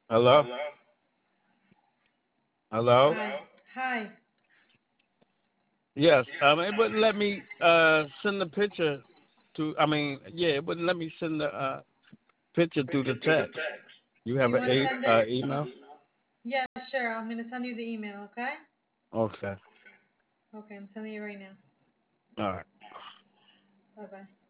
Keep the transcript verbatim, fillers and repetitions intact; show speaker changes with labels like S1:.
S1: Hello? Hello?
S2: Hi. Hi.
S1: Yes. Um, it wouldn't let me uh send the picture to. I mean, yeah, it wouldn't let me send the uh picture through the text. You have
S2: You
S1: an
S2: want to
S1: a
S2: send
S1: uh,
S2: it?
S1: email?
S2: Yeah, sure. I'm going to send you the email, okay?
S1: Okay.
S2: Okay, I'm sending it right now.
S1: All right.
S2: Bye bye.